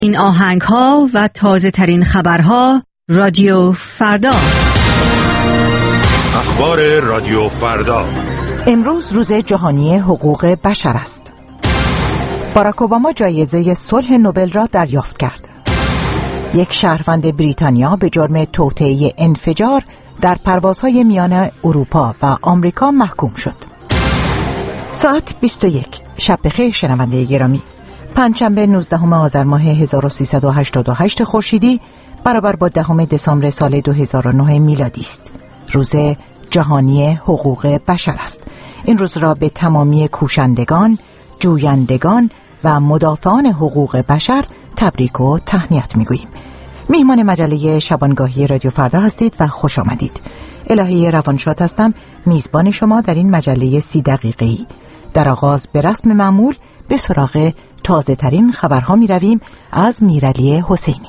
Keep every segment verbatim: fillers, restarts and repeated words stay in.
این آهنگ ها و تازه ترین خبرها رادیو فردا. اخبار رادیو فردا. امروز روز جهانی حقوق بشر است. باراک اوباما جایزه صلح نوبل را دریافت کرد. یک شهروند بریتانیا به جرم توطئه انفجار در پروازهای میان اروپا و آمریکا محکوم شد. ساعت بیست و یک. شب بخیر شنونده گرامی. پنجشنبه نوزدهم آذر ماه هزار و سیصد و هشتاد و هشت خورشیدی برابر با دهم دسامبر سال دو هزار و نه میلادی است. روز جهانی حقوق بشر است. این روز را به تمامی کوشندگان، جویندگان و مدافعان حقوق بشر تبریک و تهنیت میگوییم. میهمان مجله شبانگاهی رادیو فردا هستید و خوش آمدید. الهی روانشاد هستم، میزبان شما در این مجله سی دقیقه‌ای. در آغاز به رسم معمول به سراغ تازه ترین خبرها می رویم از میرعلی حسینی.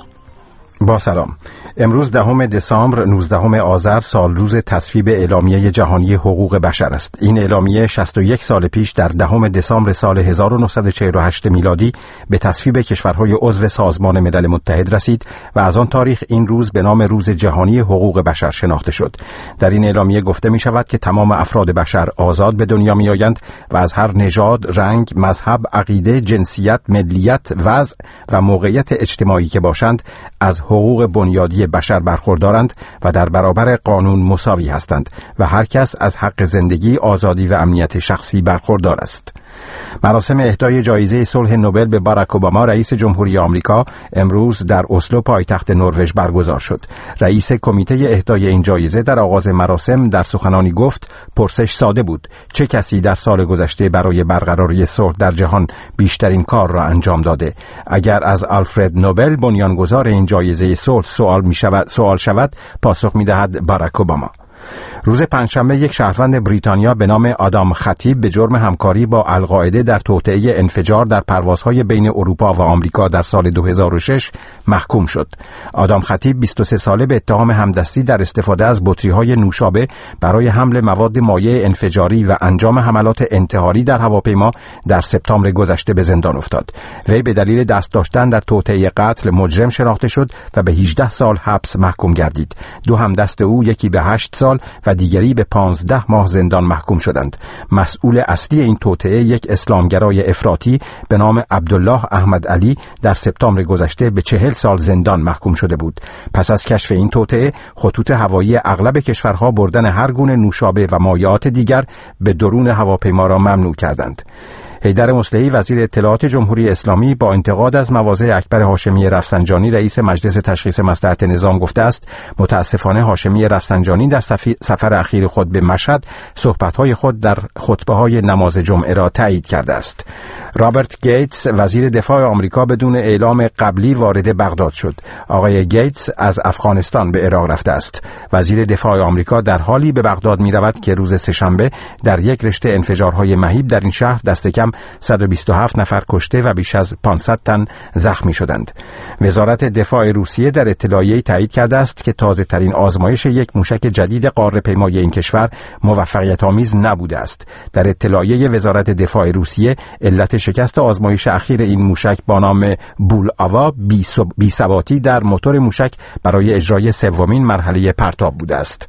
با سلام. امروز دهم دسامبر نوزدهم آذر سال روز تصویب اعلامیه جهانی حقوق بشر است. این اعلامیه شصت و یک سال پیش در دهم دسامبر سال هزار و نهصد و چهل و هشت میلادی به تصویب کشورهای عضو سازمان ملل متحد رسید و از آن تاریخ این روز به نام روز جهانی حقوق بشر شناخته شد. در این اعلامیه گفته می شود که تمام افراد بشر آزاد به دنیا می آیند و از هر نژاد، رنگ، مذهب، عقیده، جنسیت، ملیت، وضع و موقعیت اجتماعی که باشند از حقوق بنیادی بشر برخوردارند و در برابر قانون مساوی هستند و هر کس از حق زندگی، آزادی و امنیت شخصی برخوردار است. مراسم اهدای جایزه صلح نوبل به باراک اوباما رئیس جمهوری آمریکا امروز در اسلو پایتخت نروژ برگزار شد. رئیس کمیته اهدای این جایزه در آغاز مراسم در سخنانی گفت پرسش ساده بود: چه کسی در سال گذشته برای برقراری صلح در جهان بیشترین کار را انجام داده؟ اگر از آلفرد نوبل بنیانگذار این جایزه صلح سوال می شود سوال شود پاسخ می دهد باراک اوباما. روز پنجشنبه یک شهروند بریتانیا به نام آدام خطیب به جرم همکاری با القاعده در توطئه انفجار در پروازهای بین اروپا و آمریکا در سال دو هزار و شش محکوم شد. آدام خطیب بیست و سه ساله به اتهام همدستی در استفاده از بطری‌های نوشابه برای حمل مواد مایع انفجاری و انجام حملات انتحاری در هواپیما در سپتامبر گذشته به زندان افتاد. وی به دلیل دست داشتن در توطئه قتل مجرم شناخته شد و به هجده سال حبس محکوم گردید. دو همدست او، یکی به هشت سال و دیگری به پانزده ماه زندان محکوم شدند. مسئول اصلی این توطئه، یک اسلامگرای افراطی به نام عبدالله احمد علی، در سپتامبر گذشته به چهل سال زندان محکوم شده بود. پس از کشف این توطئه، خطوط هوایی اغلب کشورها بردن هر گونه نوشابه و مایعات دیگر به درون هواپیما را ممنوع کردند. حیدر مصلحی وزیر اطلاعات جمهوری اسلامی با انتقاد از مواضع اکبر هاشمی رفسنجانی رئیس مجلس تشخیص مصلحت نظام گفته است متاسفانه هاشمی رفسنجانی در سفر اخیر خود به مشهد صحبت‌های خود در خطبه‌های نماز جمعه را تایید کرده است. رابرت گیتس وزیر دفاع آمریکا بدون اعلام قبلی وارد بغداد شد. آقای گیتس از افغانستان به عراق رفته است. وزیر دفاع آمریکا در حالی به بغداد می‌رود که روز سه‌شنبه در یک رشته انفجارهای مهیب در این شهر دست کم صد و بیست و هفت نفر کشته و بیش از پانصد تن زخمی شدند. وزارت دفاع روسیه در اطلاعیه‌ای تایید کرده است که تازه ترین آزمایش یک موشک جدید قاره‌پیمایی این کشور موفقیت آمیز نبوده است. در اطلاعیه وزارت دفاع روسیه علت شکست آزمایش اخیر این موشک با نام بولاوا بی‌ثباتی در موتور موشک برای اجرای سومین مرحله پرتاب بوده است.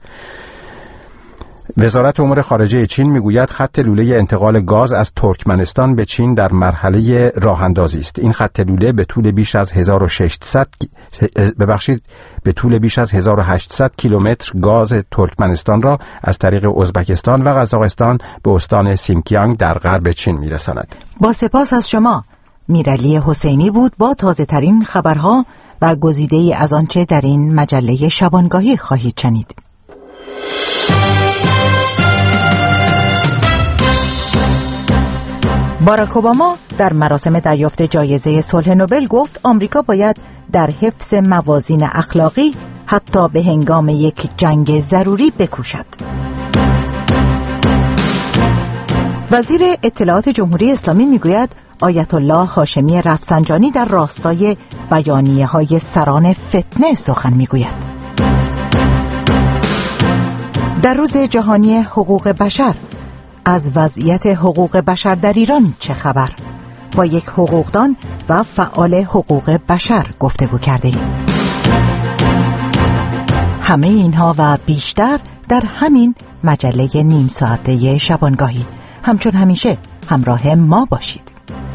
وزارت امور خارجه چین میگوید خط لوله انتقال گاز از ترکمنستان به چین در مرحله راه اندازی است. این خط لوله به طول بیش از هزار و ششصد ببخشید به طول بیش از هزار و هشتصد کیلومتر گاز ترکمنستان را از طریق ازبکستان و قزاقستان به استان سینکیانگ در غرب چین میرساند. با سپاس از شما. میرعلی حسینی بود با تازه ترین خبرها و گزیده ای از آنچه در این مجله شبانگاهی خواهید شنید. باراک اوباما در مراسم دریافت جایزه صلح نوبل گفت آمریکا باید در حفظ موازین اخلاقی حتی به هنگام یک جنگ ضروری بکوشد. وزیر اطلاعات جمهوری اسلامی میگوید آیت الله هاشمی رفسنجانی در راستای بیانیه‌های سران فتنه سخن میگوید. در روز جهانی حقوق بشر از وضعیت حقوق بشر در ایران چه خبر؟ با یک حقوقدان و فعال حقوق بشر گفتگو کرده ایم. همه اینها و بیشتر در همین مجله نیم ساعته شبانگاهی. همچون همیشه همراه ما باشید.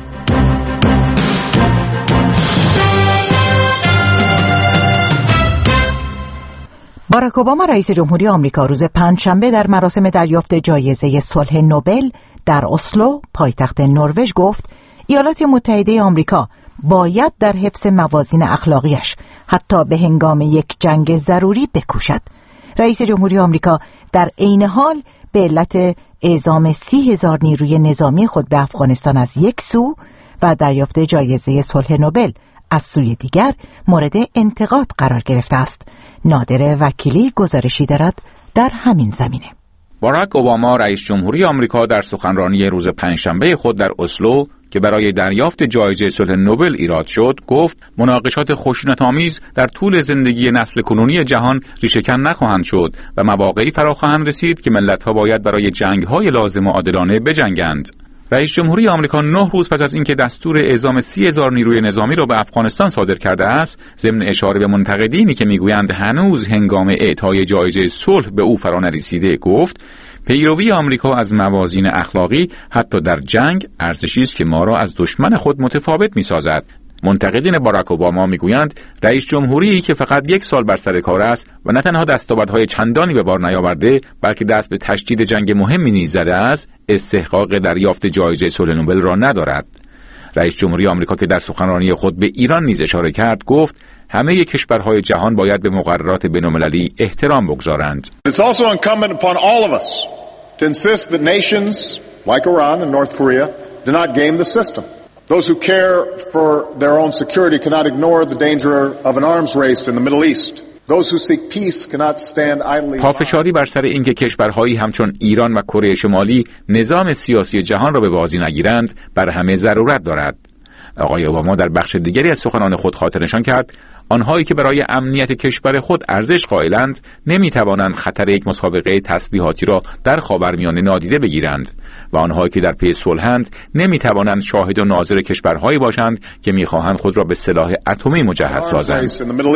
باراک اوباما رئیس جمهوری آمریکا روز پنجشنبه در مراسم دریافت جایزه صلح نوبل در اسلو پایتخت نروژ گفت ایالات متحده آمریکا باید در حفظ موازین اخلاقیش حتی به هنگام یک جنگ ضروری بکوشد. رئیس جمهوری آمریکا در عین حال به علت اعزام سی هزار نیروی نظامی خود به افغانستان از یک سو و دریافت جایزه صلح نوبل از سوی دیگر مورد انتقاد قرار گرفته است. نادر وکیلی گزارشی دارد در همین زمینه. باراک اوباما رئیس جمهوری آمریکا در سخنرانی روز پنجشنبه خود در اسلو که برای دریافت جایزه صلح نوبل ایراد شد گفت مناقشات خشونت‌آمیز در طول زندگی نسل کنونی جهان ریشه‌کن نخواهند شد و مواقعی فرا خواهند رسید که ملت‌ها باید برای جنگ‌های لازم و عادلانه بجنگند. رئیس جمهوری آمریکا نه روز پس از اینکه دستور اعزام سی هزار نیروی نظامی را به افغانستان صادر کرده است، ضمن اشاره به منتقدینی که میگویند هنوز هنگام اعطای جایزه صلح به او فرا نرسیده، گفت پیروی آمریکا از موازین اخلاقی حتی در جنگ ارزشی است که ما را از دشمن خود متفاوت می‌سازد. منتقدین باراک اوباما میگویند رئیس جمهوری که فقط یک سال بر سر کار است و نه تنها دستاوردهای چندانی به بار نیاورده بلکه دست به تشدید جنگ مهمی نیز زده است، استحقاق دریافت جایزه صلح نوبل را ندارد. رئیس جمهوری آمریکا که در سخنرانی خود به ایران نیز اشاره کرد گفت همه کشورهای جهان باید به مقررات بین‌المللی احترام بگذارند. It's also incumbent upon all of us to insist that nations like Iran and North Korea do not game the system. Those who care for their own security cannot ignore the danger of an arms race in the Middle East. Those who seek peace cannot stand idly. پافشاری بر سر اینکه کشورهایی همچون ایران و کره شمالی نظام سیاسی جهان را به بازی نگیرند بر همه ضرورت دارد. آقای اوباما در بخش دیگری از سخنان خود خاطرنشان کرد آنهایی که برای امنیت کشور خود ارزش قائلند نمیتوانند خطر یک مسابقه تسلیحاتی را در خاورمیانه نادیده بگیرند و آنهایی که در پی صلحند نمیتوانند شاهد و ناظر کشورهایی باشند که میخواهند خود را به سلاح اتمی مجهز سازند.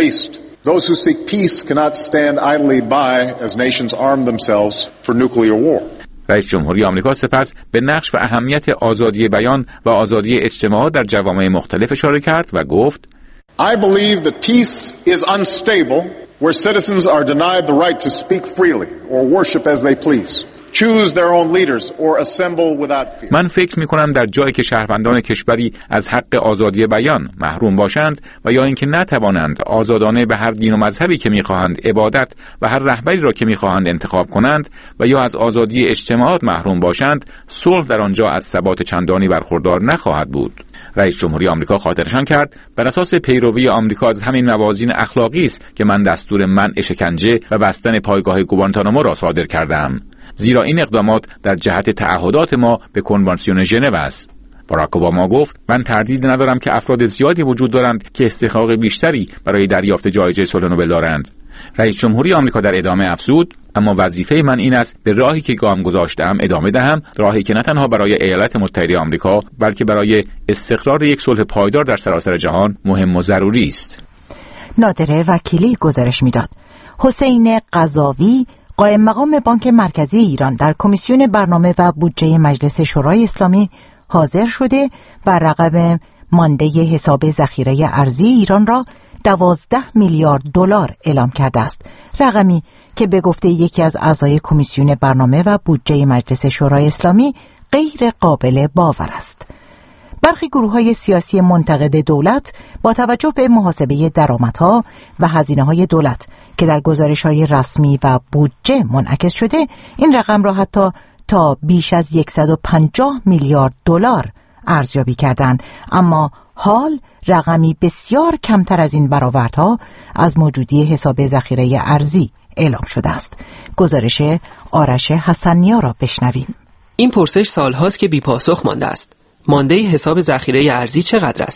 Those who seek peace cannot stand idly by as nations arm themselves for nuclear war. رئیس جمهوری آمریکا سپس به نقش و اهمیت آزادی بیان و آزادی اجتماع در جوامع مختلف اشاره کرد و گفت I believe that peace is unstable where citizens are denied the right to speak freely or worship as they please, choose their own leaders or assemble without fear. من فکر می‌کنم در جایی که شهروندان کشوری از حق آزادی بیان محروم باشند و یا اینکه نتوانند آزادانه به هر دین و مذهبی که می‌خواهند عبادت و هر رهبری را که می‌خواهند انتخاب کنند و یا از آزادی اجتماعات محروم باشند، صلح در آنجا از ثبات چندانی برخوردار نخواهد بود. رئیس جمهوری آمریکا خاطرشان کرد بر اساس پیروی آمریکا از همین موازین اخلاقی است که من دستور منع شکنجه و بستن پایگاه گوانتانامو را صادر کردم، زیرا این اقدامات در جهت تعهدات ما به کنوانسیون ژنو است. باراک اوباما گفت من تردید ندارم که افراد زیادی وجود دارند که استحقاق بیشتری برای دریافت جایزه صلح نوبل دارند. رئیس جمهوری آمریکا در ادامه افزود اما وظیفه من این است به راهی که گام گذاشتم ادامه دهم، راهی که نه تنها برای ایالات متحده آمریکا بلکه برای استقرار یک صلح پایدار در سراسر جهان مهم و ضروری است. نادر وکیلی گزارش میداد. حسین قضاوی قائم مقام بانک مرکزی ایران در کمیسیون برنامه و بودجه مجلس شورای اسلامی حاضر شده و رقم مانده حساب ذخیره ارزی ایران را دوازده میلیارد دلار اعلام کرده است، رقمی که به گفته یکی از اعضای کمیسیون برنامه و بودجه مجلس شورای اسلامی غیر قابل باور است. برخی گروه‌های سیاسی منتقد دولت با توجه به محاسبه درآمدها و هزینه‌های دولت که در گزارش‌های رسمی و بودجه منعکس شده، این رقم را حتی تا بیش از صد و پنجاه میلیارد دلار ارزیابی کردند، اما حال رقمی بسیار کمتر از این برآوردها از موجودی حساب ذخیره ارزی اعلام شده است. گزارش آرش حسنیا را بشنویم. این پرسش سالهاست که بی پاسخ مانده است. مانده حساب ذخیره ارزی چقدر است؟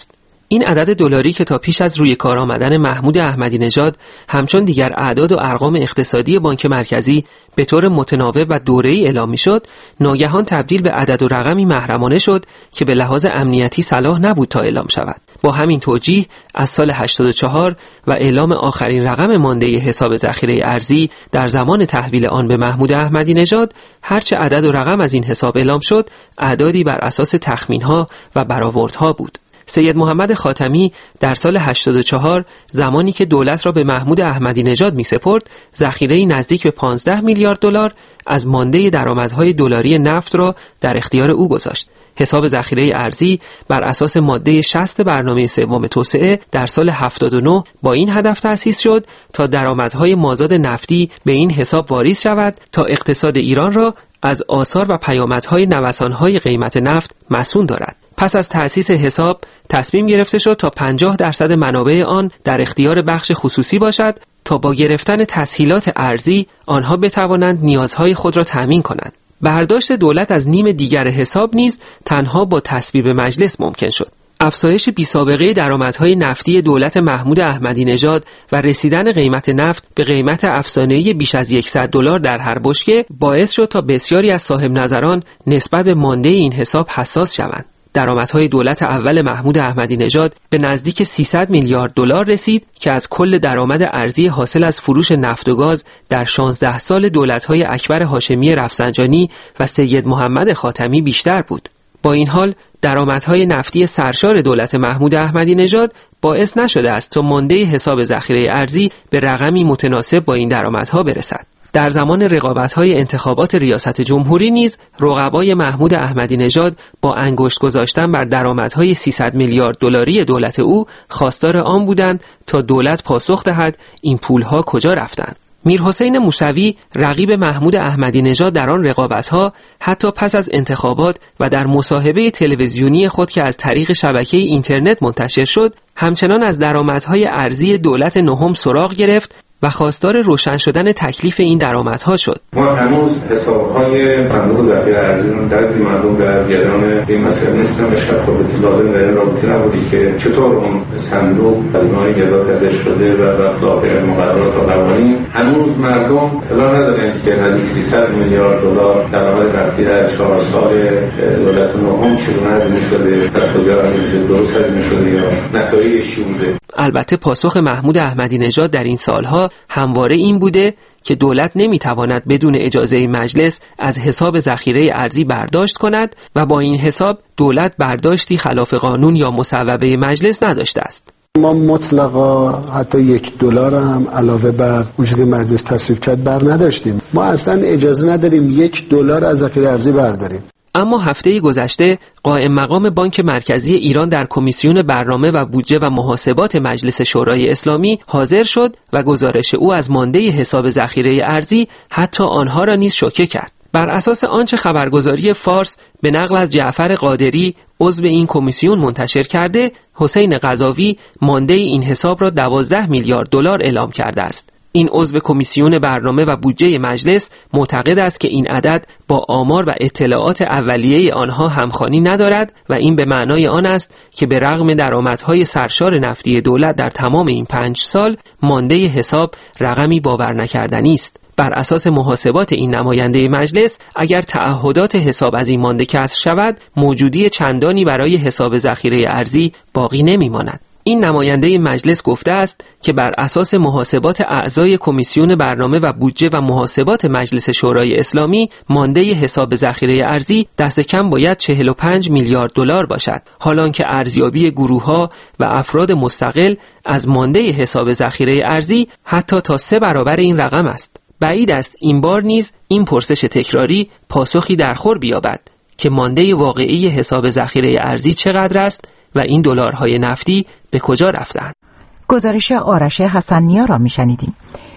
این عدد دلاری که تا پیش از روی کار آمدن محمود احمدی نژاد همچون دیگر اعداد و ارقام اقتصادی بانک مرکزی به طور متناوب و دوره‌ای اعلام می‌شد، ناگهان تبدیل به عدد و رقمی محرمانه شد که به لحاظ امنیتی صلاح نبود تا اعلام شود. با همین توجیه از سال هشتاد و چهار و اعلام آخرین رقم مانده حساب ذخیره ارزی در زمان تحویل آن به محمود احمدی نژاد، هرچه عدد و رقم از این حساب اعلام شد، اعدادی بر اساس تخمین‌ها و برآوردها بود. سید محمد خاتمی در سال هشتاد و چهار زمانی که دولت را به محمود احمدی نژاد می‌سپرد، ذخیره‌ای نزدیک به پانزده میلیارد دلار از مانده درآمدهای دلاری نفت را در اختیار او گذاشت. حساب ذخیره ارزی بر اساس ماده شصت برنامه سوم توسعه در سال هفتاد و نه با این هدف تأسیس شد تا درآمدهای مازاد نفتی به این حساب واریز شود تا اقتصاد ایران را از آثار و پیامدهای نوسانهای قیمت نفت مصون دارد. پس از تأسیس حساب تصمیم گرفته شد تا پنجاه درصد منابع آن در اختیار بخش خصوصی باشد تا با گرفتن تسهیلات ارزی آنها بتوانند نیازهای خود را تأمین کنند. برداشت دولت از نیم دیگر حساب نیز تنها با تصویب مجلس ممکن شد. افزایش بی‌سابقه درآمدهای نفتی دولت محمود احمدی نژاد و رسیدن قیمت نفت به قیمت افسانه‌ای بیش از صد دلار در هر بشکه باعث شد تا بسیاری از صاحب نظران نسبت به مانده این حساب حساس شوند. درآمدهای دولت اول محمود احمدی نژاد به نزدیک سیصد میلیارد دلار رسید که از کل درآمد ارزی حاصل از فروش نفت و گاز در شانزده سال دولت‌های اکبر هاشمی رفسنجانی و سید محمد خاتمی بیشتر بود. با این حال درآمدهای نفتی سرشار دولت محمود احمدی نژاد باعث نشده است تا مانده حساب ذخیره ارزی به رقمی متناسب با این درآمدها برسد. در زمان رقابت‌های انتخابات ریاست جمهوری نیز رقبای محمود احمدی نژاد با انگشت گذاشتن بر درآمدهای سیصد میلیارد دلاری دولت او خواستار آن بودند تا دولت پاسخ دهد این پول‌ها کجا رفتند. میرحسین موسوی رقیب محمود احمدی نژاد در آن رقابت‌ها حتی پس از انتخابات و در مصاحبه تلویزیونی خود که از طریق شبکه اینترنت منتشر شد، همچنان از درآمدهای ارزی دولت نهم سراغ گرفت و خواستار روشن شدن تکلیف این درآمدها شد. ما هنوز حساب‌های صندوق ذخیره ارزی رو در مردم در جریان این مسئله نیستن و شفافیت لازم در این رابطه نبودی که چطور اون صندوق از نوعی گزارش ازش شده و وفق مقررات و قوانین. هنوز مردم اطلاع ندارن که نزدیک سیصد میلیارد دلار درآمد نفتی در چهار سال دولت نهم چگونه هزینه شده، در کجا هزینه شده، درست هزینه شده یا نتایجش چی بوده. البته پاسخ محمود احمدی نژاد در این سالها همواره این بوده که دولت نمیتواند بدون اجازه مجلس از حساب ذخیره ارزی برداشت کند و با این حساب دولت برداشتی خلاف قانون یا مصوبه مجلس نداشته است. ما مطلقا حتی یک دلار هم علاوه بر اون چیزی که مجلس تصویب کرد بر نداشتیم. ما اصلا اجازه نداریم یک دلار از ذخیره ارزی برداریم. اما هفته گذشته قائم مقام بانک مرکزی ایران در کمیسیون برنامه و بودجه و محاسبات مجلس شورای اسلامی حاضر شد و گزارش او از مانده حساب ذخیره ارزی حتی آنها را نیز شوکه کرد. بر اساس آنچه خبرگزاری فارس به نقل از جعفر قادری عضو این کمیسیون منتشر کرده، حسین قضاوی مانده این حساب را دوازده میلیارد دلار اعلام کرده است. این عضو کمیسیون برنامه و بودجه مجلس معتقد است که این عدد با آمار و اطلاعات اولیه آنها همخوانی ندارد و این به معنای آن است که به رغم درآمدهای سرشار نفتی دولت در تمام این پنج سال مانده حساب رقمی باور نکردنی است. بر اساس محاسبات این نماینده مجلس اگر تعهدات حساب از این مانده کسر شود، موجودی چندانی برای حساب ذخیره ارزی باقی نمی‌ماند. این نماینده مجلس گفته است که بر اساس محاسبات اعضای کمیسیون برنامه و بودجه و محاسبات مجلس شورای اسلامی مانده حساب ذخیره ارزی دست کم باید چهل و پنج میلیارد دلار باشد، حالان که ارزیابی گروه‌ها و افراد مستقل از مانده حساب ذخیره ارزی حتی تا سه برابر این رقم است. بعید است این بار نیز این پرسش تکراری پاسخی درخور بیابد که مانده واقعی حساب ذخیره ارزی چقدر است و این دلارهای نفتی به کجا رفتند. گزارش آرش حسن‌نیا را میشنیدیم.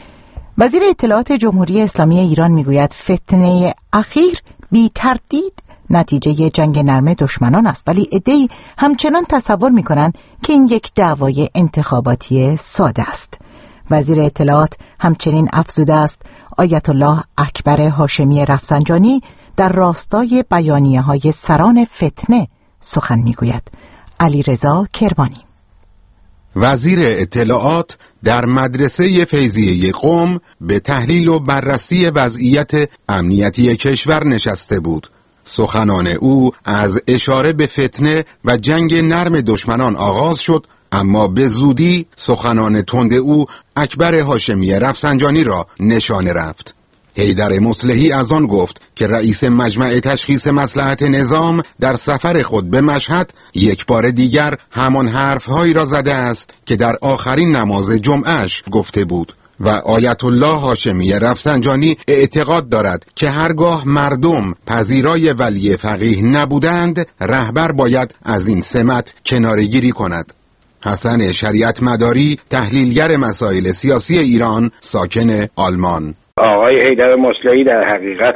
وزیر اطلاعات جمهوری اسلامی ایران میگوید فتنه اخیر بی تردید نتیجه جنگ نرم دشمنان است، ولی عده‌ای همچنان تصور میکنند که این یک دعوای انتخاباتی ساده است. وزیر اطلاعات همچنین افزوده است آیت الله اکبر هاشمی رفسنجانی در راستای بیانیه‌های سران فتنه سخن میگوید. علیرضا کرمانی. وزیر اطلاعات در مدرسه فیضیه قم به تحلیل و بررسی وضعیت امنیتی کشور نشسته بود. سخنان او از اشاره به فتنه و جنگ نرم دشمنان آغاز شد، اما به زودی سخنان تند او اکبر هاشمی رفسنجانی را نشانه رفت. حیدر مصلحی از آن گفت که رئیس مجمع تشخیص مصلحت نظام در سفر خود به مشهد یک بار دیگر همان حرفهایی را زده است که در آخرین نماز جمعهش گفته بود و آیت الله هاشمی رفسنجانی اعتقاد دارد که هرگاه مردم پذیرای ولی فقیه نبودند، رهبر باید از این سمت کناره‌گیری کند. حسن شریعت مداری، تحلیلگر مسائل سیاسی ایران، ساکن آلمان: آقای حیدر مصلحی در حقیقت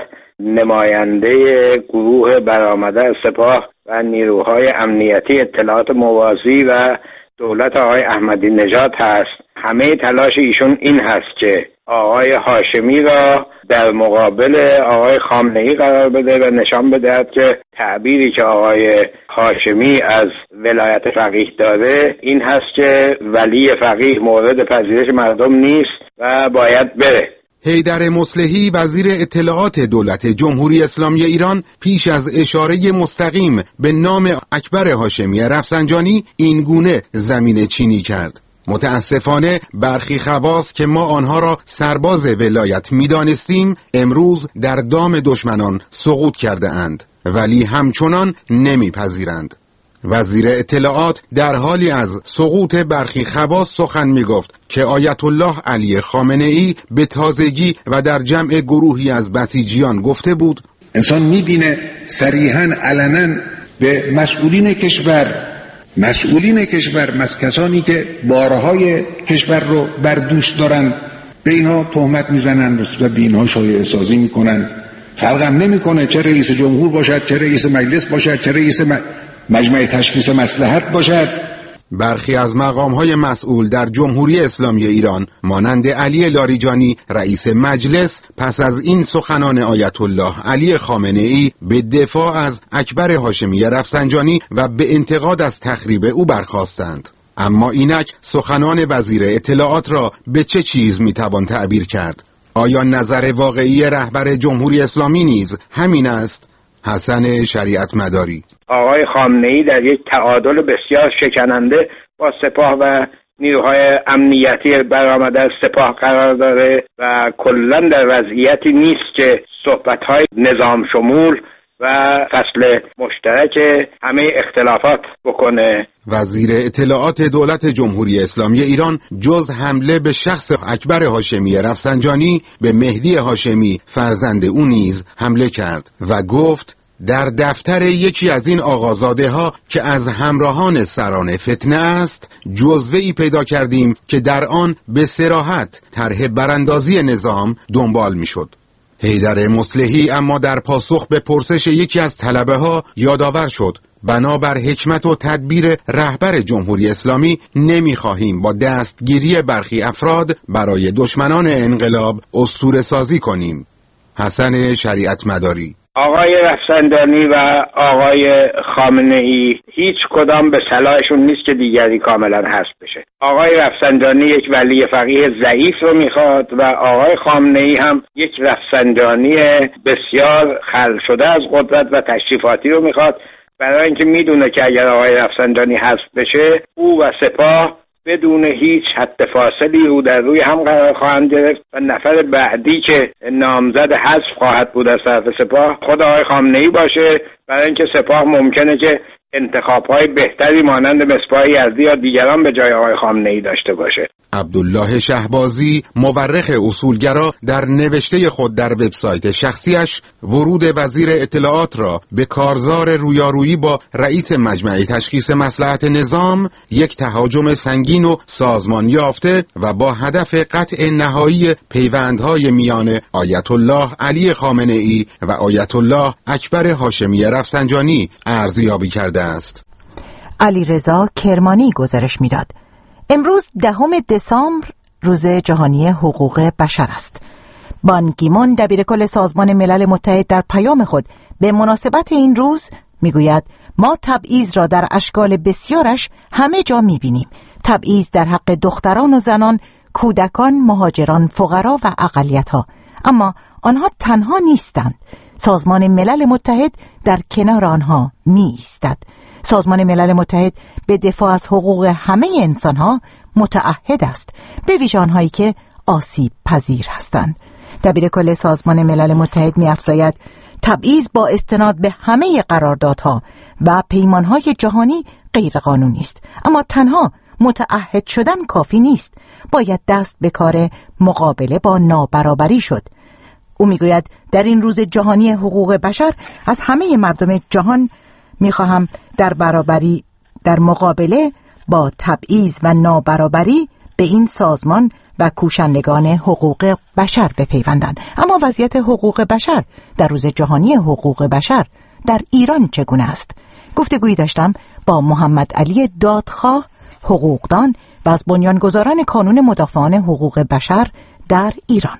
نماینده گروه برآمده از سپاه و نیروهای امنیتی اطلاعات موازی و دولت آقای احمدی نژاد هست. همه تلاش ایشون این هست که آقای هاشمی را در مقابل آقای خامنه‌ای قرار بده و نشان بدهد که تعبیری که آقای هاشمی از ولایت فقیه داره این هست که ولی فقیه مورد پذیرش مردم نیست و باید بره. حیدر مصلحی، وزیر اطلاعات دولت جمهوری اسلامی ایران، پیش از اشاره مستقیم به نام اکبر هاشمی رفسنجانی این گونه زمین چینی کرد: متاسفانه برخی خواص که ما آنها را سرباز ولایت می‌دانستیم امروز در دام دشمنان سقوط کرده اند، ولی همچنان نمیپذیرند. وزیر اطلاعات در حالی از سقوط برخی خواص سخن میگفت که آیت الله علی خامنه‌ای به تازگی و در جمع گروهی از بسیجیان گفته بود: انسان میبینه صریحاً علنا به مسئولین کشور مسئولین کشور کسانی که بارهای کشور رو بر دوش دارن به اینها تهمت میزنن و به اینها شایعه سازی میکنن. فرقم نمیکنه چه رئیس جمهور باشد، چه رئیس مجلس باشد، چه رئیس مجمع تشخیص مصلحت باشد. برخی از مقام‌های مسئول در جمهوری اسلامی ایران مانند علی لاریجانی رئیس مجلس پس از این سخنان آیت الله علی خامنه‌ای به دفاع از اکبر هاشمی رفسنجانی و به انتقاد از تخریب او برخاستند. اما اینک سخنان وزیر اطلاعات را به چه چیز میتوان تعبیر کرد؟ آیا نظر واقعی رهبر جمهوری اسلامی نیز همین است؟ حسن شریعت مداری: آقای خامنه‌ای در یک تعادل بسیار شکننده با سپاه و نیروهای امنیتی برآمده از سپاه قرار داره و کلاً در وضعیتی نیست که صحبت‌های نظام شمول و فصل مشترک همه اختلافات بکنه. وزیر اطلاعات دولت جمهوری اسلامی ایران جز حمله به شخص اکبر هاشمی رفسنجانی به مهدی هاشمی فرزند او نیز حمله کرد و گفت در دفتر یکی از این آقازاده ها که از همراهان سران فتنه است جزوه‌ای پیدا کردیم که در آن به صراحت طرح براندازی نظام دنبال میشد. حیدر مصلحی اما در پاسخ به پرسش یکی از طلبه ها یادآور شد بنابر حکمت و تدبیر رهبر جمهوری اسلامی نمیخواهیم با دستگیری برخی افراد برای دشمنان انقلاب اسطوره سازی کنیم. حسن شریعت مداری: آقای رفسنجانی و آقای خامنه‌ای هیچ کدام به صلاحشون نیست که دیگری کاملا حذف بشه. آقای رفسنجانی یک ولی فقیه ضعیف رو میخواد و آقای خامنه‌ای هم یک رفسنجانی بسیار خلع شده از قدرت و تشریفاتی رو میخواد، برای اینکه میدونه که اگر آقای رفسنجانی حذف بشه او و سپاه بدون هیچ حد فاصلی رو در روی هم قرار خواهند گرفت و نفر بعدی که نامزد حذف خواهد بود از طرف سپاه خود آقای خامنه‌ای باشه، برای اینکه سپاه ممکنه که انتخاب‌های بهتری مانند مصباح یزدی یا دیگران به جای آقای خامنه‌ای داشته باشه. عبدالله شهبازی، مورخ اصولگرا، در نوشته خود در وبسایت شخصیش ورود وزیر اطلاعات را به کارزار رویارویی با رئیس مجمع تشخیص مصلحت نظام یک تهاجم سنگین و سازمان یافته و با هدف قطع نهایی پیوندهای میان آیت الله علی خامنه‌ای و آیت الله اکبر هاشمی رفسنجانی ارزیابی کرده است. علیرضا کرمانی گزارش میداد. امروز دهم دسامبر روز جهانی حقوق بشر است. بان کی مون دبیرکل سازمان ملل متحد در پیام خود به مناسبت این روز میگوید ما تبعیض را در اشکال بسیارش همه جا میبینیم، تبعیض در حق دختران و زنان، کودکان، مهاجران، فقرا و اقلیت‌ها. اما آنها تنها نیستند. سازمان ملل متحد در کنار آنها می ایستد. سازمان ملل متحد به دفاع از حقوق همه انسانها متعهد است، به ویژه آنهایی که آسیب پذیر هستند. دبیر کل سازمان ملل متحد می افزاید تبعیض با استناد به همه قراردادها و پیمانهای جهانی غیر قانونی است، اما تنها متعهد شدن کافی نیست. باید دست به کار مقابله با نابرابری شد. او میگوید در این روز جهانی حقوق بشر از همه مردم جهان میخواهم در برابری در مقابله با تبعیض و نابرابری به این سازمان و کوشندگان حقوق بشر بپیوندند. اما وضعیت حقوق بشر در روز جهانی حقوق بشر در ایران چگونه است؟ گفتگویی داشتم با محمد علی دادخواه، حقوقدان و از بنیانگذاران کانون مدافعان حقوق بشر در ایران.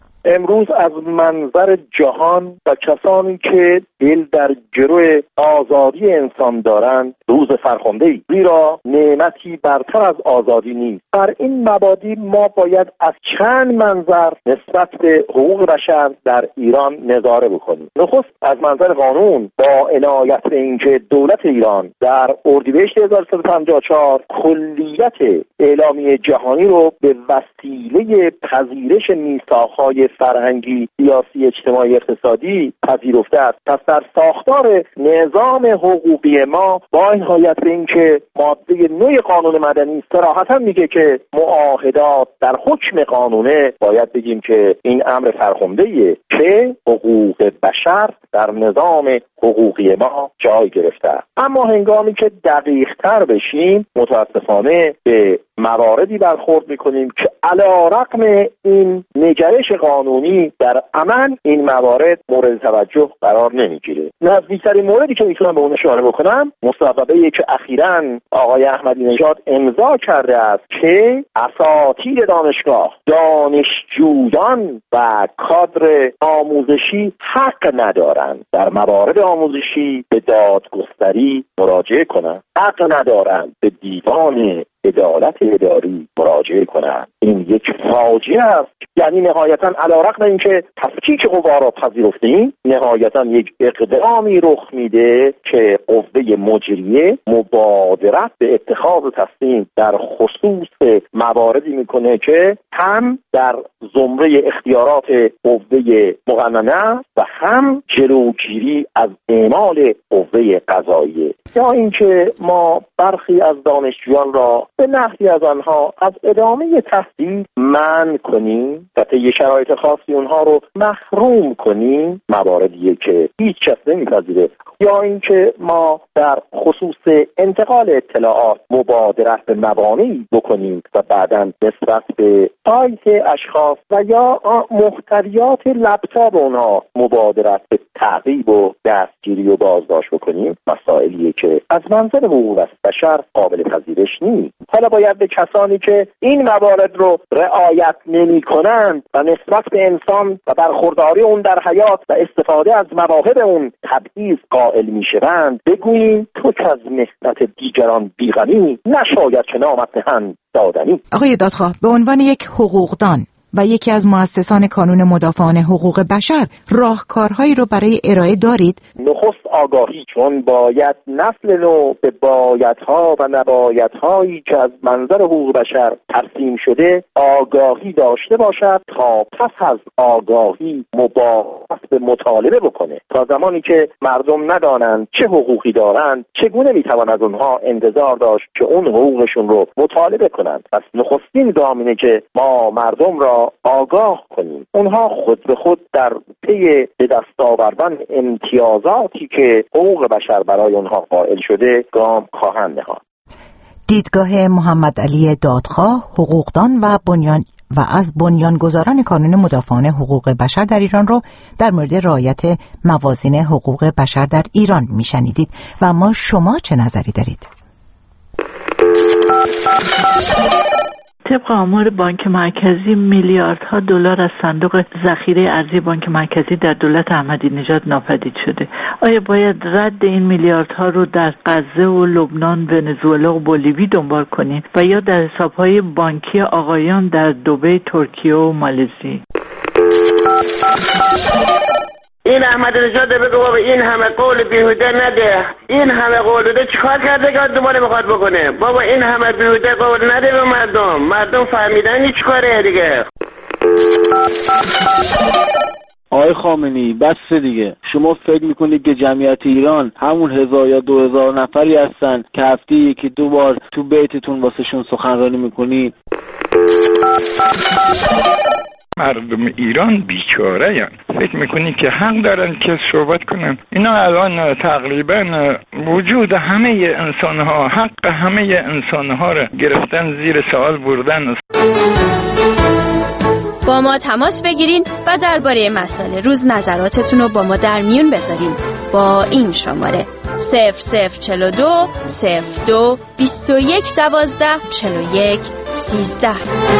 امروز از منظر جهان و کسانی که دل در گروه آزادی انسان دارند روز فرخنده‌ای، زیرا نعمتی برتر از آزادی نیست. بر این مبادی ما باید از چند منظر نسبت به حقوق بشر در ایران نظاره بکنیم. نخست از منظر قانون، با عنایت به اینکه دولت ایران در اردیبهشت هزار و سیصد و پنجاه و چهار کلیت اعلامیه جهانی رو به وسیله پذیرش میثاق‌های فرهنگی، سیاسی، اجتماعی، اقتصادی پذیرفته است. پس در ساختار نظام حقوقی ما با عنایت به اینکه ماده نه قانون مدنی صراحتا میگه که معاهدات در حکم قانونه، باید بگیم که این امر فرخنده‌ایه که حقوق بشر در نظام حقوقی ما جای گرفته است. اما هنگامی که دقیق تر بشیم متاسفانه به مواردی برخورد میکنیم که علیرغم این نگرش قانونی در عمل این موارد مورد توجه قرار نمیگیره. نزدیکترین موردی که میتونم به اون اشاره بکنم مصوبه‌ای که اخیراً آقای احمدی نژاد امضا کرده است که اساتید دانشگاه، دانشجویان و کادر آموزشی حق ندارند در موارد آموزشی به دادگستری مراجعه کنند، حق ندارند به دیوان عدالت اداری مراجعه کنند. این یک فاجعه است. یعنی نهایتاً علیرغم اینکه تفکیک قوا را پذیرفتیم، نهایتاً یک اقدامی رخ میده که قوه مجریه مبادرت به اتخاذ تصمیم در خصوص مواردی میکنه که هم در زمره اختیارات قوه مقننه و هم جلوگیری از اعمال قوه قضاییه. یا اینکه ما برخی از دانشجویان را به نحوی از آنها از ادامه تحصیل منع کنیم و طی شرایط خاصی اونها رو محروم کنیم، مواردیه که هیچ کس نمیپذیره. یا اینکه ما در خصوص انتقال اطلاعات مبادرت به موانعی بکنیم و بعداً نسبت به سایت اشخاص و یا محتویات لپتاپ اونها مبادرت به تعقیب و دستگیری و بازداشت بکنیم، مسائلیه که از منظر حقوق بشر قابل پذیرش نیست. حالا باید به کسانی که این موارد رو رعایت نمی کنند و نسبت به انسان و برخورداری اون در حیات و استفاده از مواهب اون تبعیض قائل می شوند بگوییم تو که از مهنت دیگران بیغمی نشاید که نامت نهند دادنی. آقای دادخواه، به عنوان یک حقوقدان و یکی از مؤسسان کانون مدافعان حقوق بشر راهکارهایی رو برای ارائه دارید؟ نخست آگاهی، چون باید نسل نو به بایدها و نبایدهایی که از منظر حقوق بشر ترسیم شده آگاهی داشته باشد تا پس از آگاهی مباحث به مطالبه بکنه. تا زمانی که مردم ندانند چه حقوقی دارند چگونه میتوان از اونها انتظار داشت که اون حقوقشون رو مطالبه کنند؟ پس نخستین گام اینه که ما مردم را آگاه کنیم. اونها خود به خود در پی به دست آوردن امتیازاتی که حقوق بشر برای اونها قائل شده گام خواهند نهاد. دیدگاه محمد علی دادخواه، حقوقدان و بنیان و از بنیانگذاران کانون مدافعان حقوق بشر در ایران رو در مورد رعایت موازین حقوق بشر در ایران میشنیدید. و ما شما چه نظری دارید؟ طبق آمار بانک مرکزی میلیاردها دلار از صندوق ذخیره ارزی بانک مرکزی در دولت احمدی نژاد ناپدید شده. آیا باید رد این میلیاردها رو در غزه و لبنان، ونزوئلا و بولیوی دنبال کنیم و یا در حسابهای بانکی آقایان در دبی، ترکیه و مالزی؟ این احمدی نژاد بگو بابا این همه قول بیهوده نده، این همه قول بده چیکار کرده که دوباره میخواد بکنه؟ بابا این همه بیهوده قول نده به مردم، مردم فهمیدن هیچ کاره دیگه. آقای خامنه‌ای بس دیگه. شما فکر میکنید که جمعیت ایران همون هزار یا دو هزار نفری هستن که هفته یکی دو بار تو بیتتون واسهشون سخنرانی میکنید؟ مردم ایران بیچاره یان. فکر میکنی که حق دارن که صحبت کنن؟ اینا الان تقریبا وجود همه انسان ها، حق همه انسان ها رو گرفتن زیر سوال بردن. با ما تماس بگیرین و درباره مسائل روز نظراتتون رو با ما در میون بذارین با این شماره صفر صفر چهل و دو صفر دو بیست و یک دوازده چهل و یک سیزده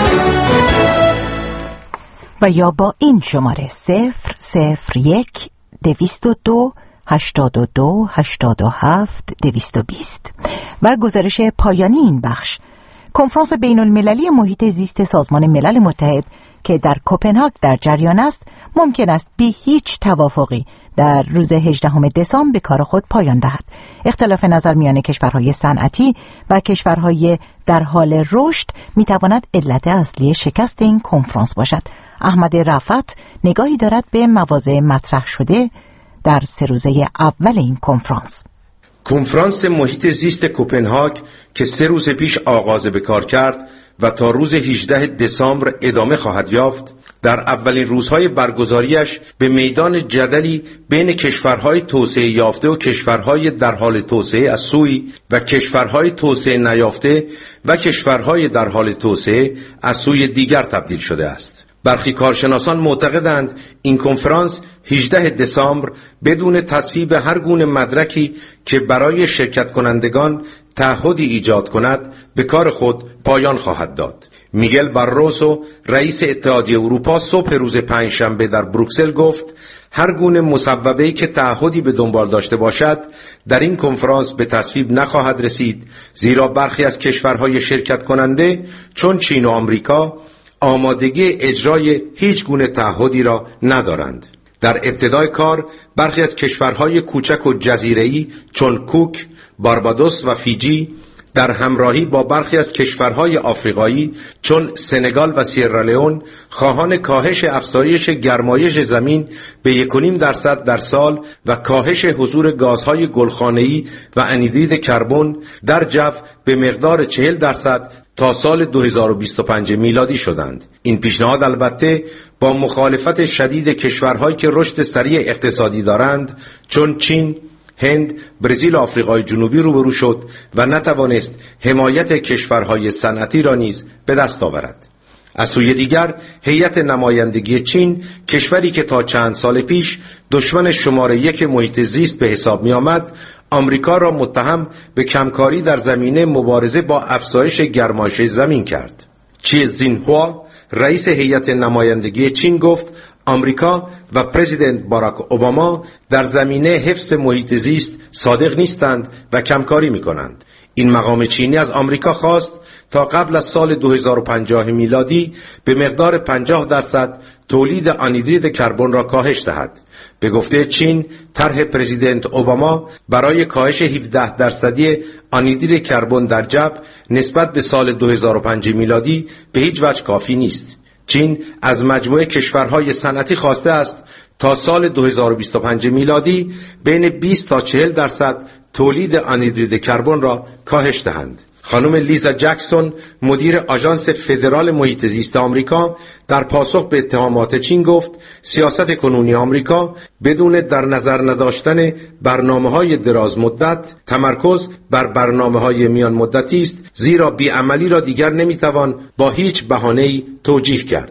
و یا با این شماره صفر صفر یک دویست و دو هشتاد و دو هشتاد و هفت دویست و بیست. و گزارش پایانی این بخش: کنفرانس بین المللی محیط زیست سازمان ملل متحد که در کوپنهاگ در جریان است ممکن است بی هیچ توافقی در روز هجدهم دسامبر به کار خود پایان دهد. اختلاف نظر میان کشورهای صنعتی و کشورهای در حال رشد میتواند علت اصلی شکست این کنفرانس باشد. احمد رفعت نگاهی دارد به مواضع مطرح شده در سه روزه اول این کنفرانس. کنفرانس محیط زیست کوپنهاگ که سه روز پیش آغاز به کار کرد و تا روز هجدهم دسامبر ادامه خواهد یافت، در اولین روزهای برگزاریش به میدان جدلی بین کشورهای توسعه یافته و کشورهای در حال توسعه از سوی و کشورهای توسعه نیافته و کشورهای در حال توسعه از سوی دیگر تبدیل شده است. برخی کارشناسان معتقدند این کنفرانس هجدهم دسامبر بدون تصویب هر گونه مدرکی که برای شرکت کنندگان تعهدی ایجاد کند به کار خود پایان خواهد داد. میگل باروسو رئیس اتحادیه اروپا صبح روز پنجشنبه در بروکسل گفت هر گونه مصوبه‌ای که تعهدی به دنبال داشته باشد در این کنفرانس به تصویب نخواهد رسید، زیرا برخی از کشورهای شرکت کننده چون چین و آمریکا آمادگی اجرای هیچ گونه تعهدی را ندارند. در ابتدای کار برخی از کشورهای کوچک و جزیره‌ای چون کوک، باربادوس و فیجی در همراهی با برخی از کشورهای آفریقایی چون سنگال و سیرالئون خواهان کاهش افزایش گرمایش زمین به یک و نیم درصد در سال و کاهش حضور گازهای گلخانه‌ای و انیدرید کربن در جو به مقدار چهل درصد تا سال دو هزار و بیست و پنج میلادی شدند. این پیشنهاد البته با مخالفت شدید کشورهایی که رشد سریع اقتصادی دارند چون چین، هند، برزیل و آفریقای جنوبی روبرو شد و نتوانست حمایت کشورهای صنعتی را نیز به دست آورد. از سوی دیگر هیئت نمایندگی چین، کشوری که تا چند سال پیش دشمن شماره یک محیط زیست به حساب می آمد، آمریکا را متهم به کمکاری در زمینه مبارزه با افزایش گرمایش زمین کرد. چی زینهوا رئیس هیئت نمایندگی چین گفت آمریکا و پرزیدنت باراک اوباما در زمینه حفظ محیط زیست صادق نیستند و کمکاری می کنند. این مقام چینی از آمریکا خواست تا قبل از سال دو هزار و پنجاه میلادی به مقدار پنجاه درصد تولید انیدرید کربن را کاهش دهد. به گفته چین، طرح پرزیدنت اوباما برای کاهش هفده درصدی انیدرید کربن در جو نسبت به سال دو هزار و پنج میلادی به هیچ وجه کافی نیست. چین از مجموعه کشورهای صنعتی خواسته است تا سال دو هزار و بیست و پنج میلادی بین بیست تا چهل درصد تولید انیدرید کربن را کاهش دهند. خانم لیزا جکسون مدیر آژانس فدرال محیط زیست آمریکا در پاسخ به اتهامات چین گفت سیاست کنونی آمریکا بدون در نظر نداشتن برنامه‌های دراز مدت تمرکز بر برنامه‌های میان مدتی است، زیرا بیعملی را دیگر نمیتوان با هیچ بهانه‌ای توجیه کرد.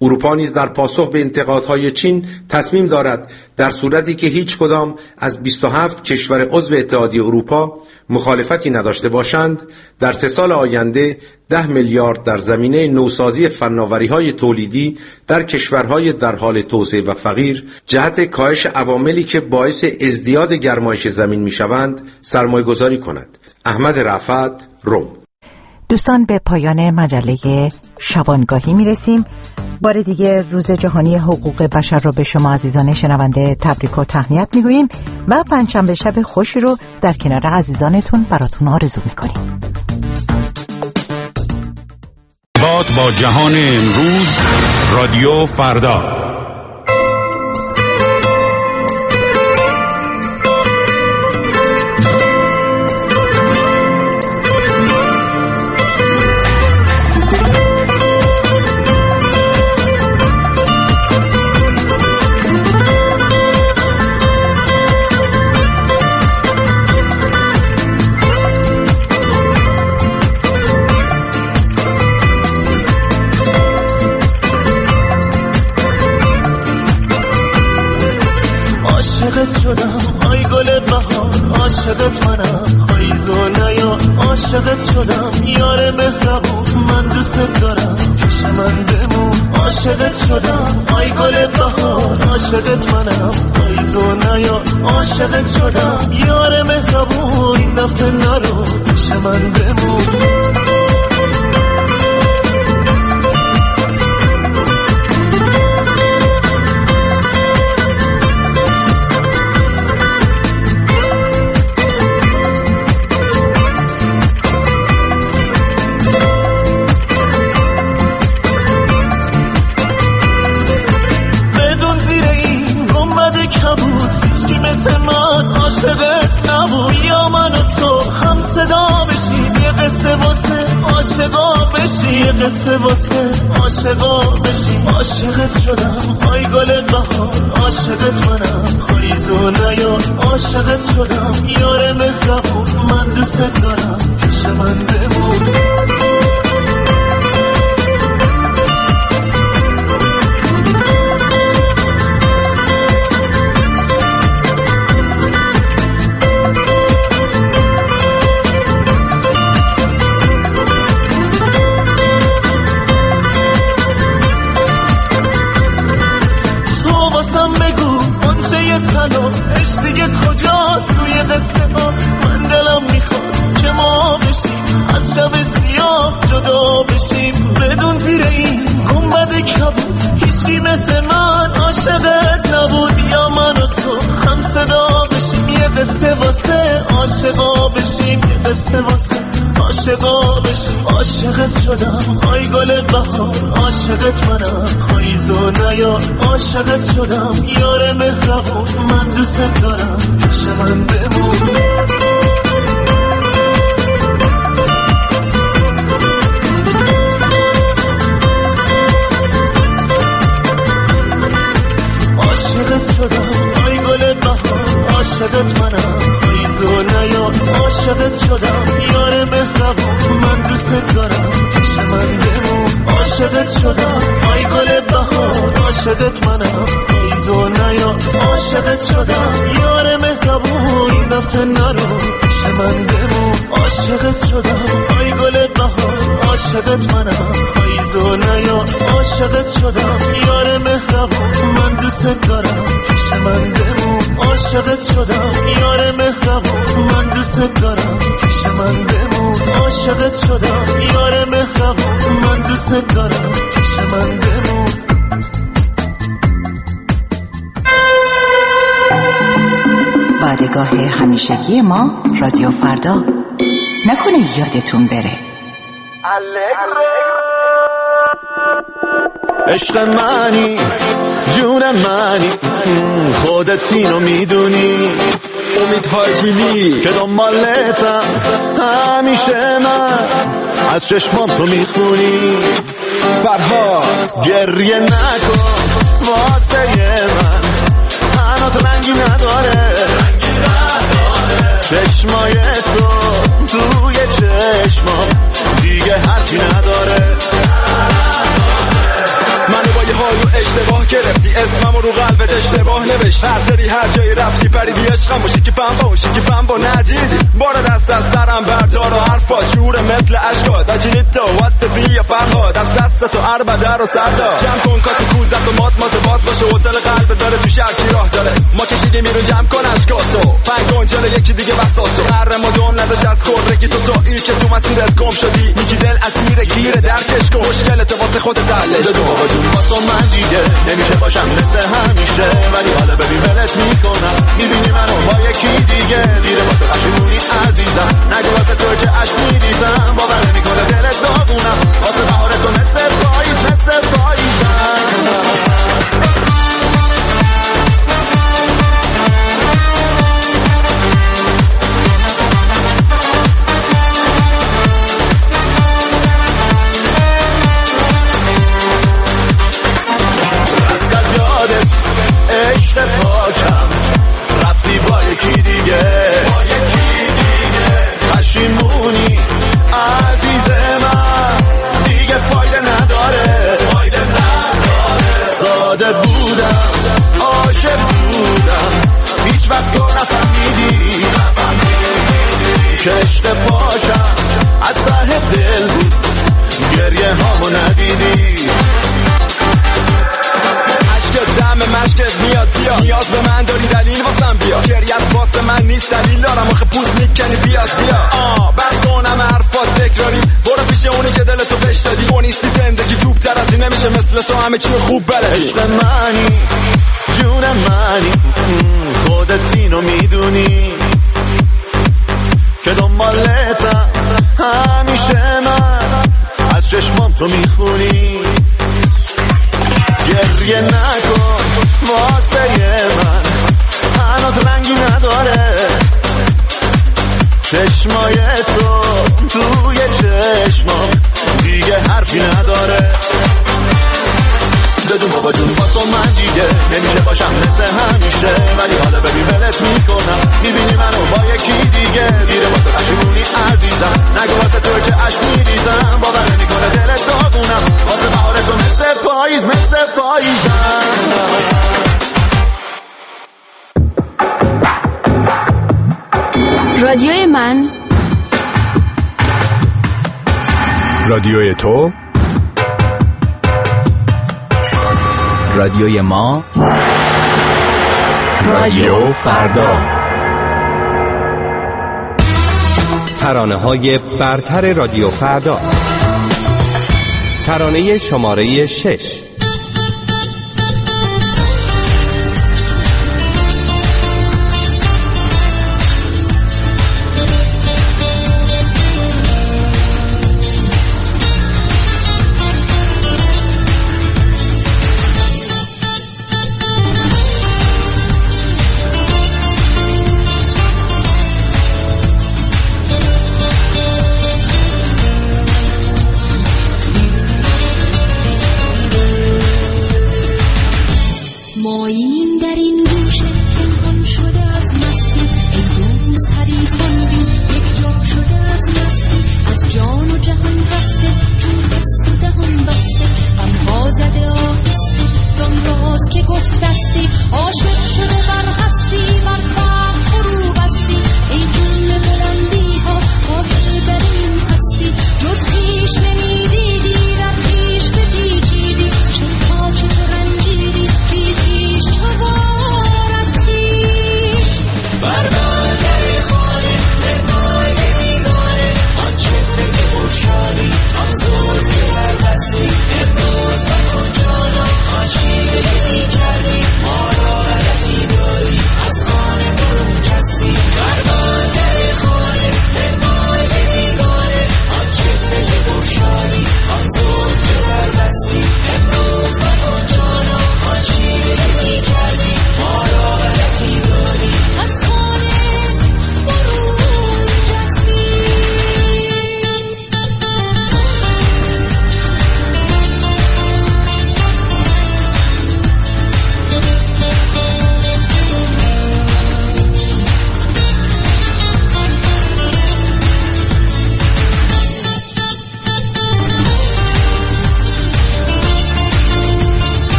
اروپا نیز در پاسخ به انتقادهای چین تصمیم دارد در صورتی که هیچ کدام از بیست و هفت کشور عضو اتحادیه اروپا مخالفتی نداشته باشند، در سه سال آینده ده میلیارد در زمینه نوسازی فناوری‌های تولیدی در کشورهای در حال توسعه و فقیر جهت کاهش عواملی که باعث ازدیاد گرمایش زمین می‌شوند سرمایه‌گذاری کند. احمد رفعت، روم. دوستان، به پایان مجله شبانگاهی میرسیم. بار دیگه روز جهانی حقوق بشر رو به شما عزیزان شنونده تبریک و تهنیت میگوییم و پنجشنبه شب خوشی رو در کنار عزیزانتون براتون آرزو میکنیم. باد با جهان امروز، رادیو فردا. عاشقت شدم ای گل بهار، عاشقت منم پاییزو نیا، عاشقت شدم یار مهربون، من دوست دارم پیش من بمون. عاشقت شدم ای گل بهار، عاشقت منم پاییزو نیا، عاشقت شدم یار مهربون، این دفعه نرو پیش من بمون. عاشقت نبود یا من و تو هم صدا بشیم، یه قصه واسه عاشقا بشیم، یه قصه واسه عاشقا بشیم. عاشقت شدم ای گل بهار، عاشقت منم پاییزو نیا، عاشقت شدم یار مهربون، من دوست دارم پیش من بمون. عشق دیگه کجاست توی قصه ها، من دلم میخواد که ما بشیم از شب سیاه جدا بشیم، بدون زیر این گنبد کبود هیچکی مثل من عاشقت نبود، یا من و تو هم صدا بشیم، یه قصه واسه عاشقا بشیم، یه قصه واسه عاشقا بشیم. عاشقت شدم ای گل بهار، عاشقت منم پاییزو نیا، عاشقت شدم یار مهربون، من دوست دارم پیش من بمون. عاشقت شدم ای گل بهار، عاشقت منم پاییزو نیا، عاشقت شدم یار مهربون، من دوست دارم پیش من بمون. عاشقت شدم ای گل بهار، عاشقت منم پاییزو نیا، عاشقت شدم یار مهربون، این دفعه نرو پیش من بمون. عاشقت شدم ای گل بهار، عاشقت منم پاییزو نیا، عاشقت شدم یار مهربون، من دوست دارم پیش من بمون. عاشقت شدم یار مهربون، من دوست دارم پیش من بمون. عاشقت شدم یار مهربون، من دوست دارم پیش من بمون. وعدگاه همیشگی ما رادیو فردا، نکنه یادتون بره. عشق منی جون منی، خودت اینو میدونی، امید حاجیلی که دنبالتم همیشه، من از چشمام تو میخونی. فرهاد گریه نکن واسه من، هنوز رنگی نداره، چشمای تو توی چشمام دیگه حرفی نداره. منو با یه اشتباه گرفتی اسممو رو قلبت اشتباه نوشتی هر سری هر جایی رفتی پریدی عشقم و شکی پنبا و شکی پنبا ندیدی بار دست از سرم بردار و حرفا شعور مثل عشقات اجینیتا وات بی یا فرهاد از دست تو عربده رو سردا جمع کن کات کوزت و مات مازه باز باشه هتل قلب داره تو شرکی راه داره ما کشیدیم میرون جمع کن عشقاتو پنگ کن جلو یکی دیگه بساتو هر ما دوم نداشت از کردگی تو تا ای که تو مسیرت گم شدی میگی دل اسیر گیره درکش کن مشکلت واسه خودت حلش کن بابا جون واسه من دیگه نمیشه باشم مثل همیشه ولی حالا ببین ولت میکنم میبینی منو با یکی دیگه دیره واسه پشیمونی عزیزم نگو واسه تو که عشق میریزم باور نمیکنه دلت داغونم واسه بهار تو مثل پاییز مثل پاییزم عشق پاکم رفتی با یکی دیگه با یکی دیگه پشیمونی عزیز من دیگه فایده نداره فایده نداره ساده بودم عاشق بودم هیچ وقت تو نفهمیدی نفهمیدی که عشق پاکم از ته دل بود گریه هامو ندیدی دم مشکت میاد بیا نیاز به من داری دلیل واسم بیا گریه از واسه من نیست دلیل دارم آخه پوست میکنی بیا بیا آه بس کنم حرفات تکراری برو پیش اونی که دلتو بهش دادی تو نیستی زندگی توپ تر از این نمیشه مثل تو همه چی خوب بلدی عشق منی جون منی خودت اینو میدونی که دنبالتم همیشه من از چشمام تو میخونی گریه نکن واسه من هنوز رنگی نداره چشمای تو توی چشمام دیگه حرفی نداره بدون بابا جون با تو من دیگه نمیشه باشم مثل همیشه ولی حالا ببین ولت میکنم میبینی منو با یکی دیگه دیره واسه پشیمونی عزیزم نگو واسه تو که عشق میریزم باور نمیکنه دلت داغونم واسه بهار تو مثل پاییز مثل پاییزم رادیوی من رادیوی تو رادیوی ما رادیو فردا ترانه‌های برتر رادیو فردا ترانه شماره شش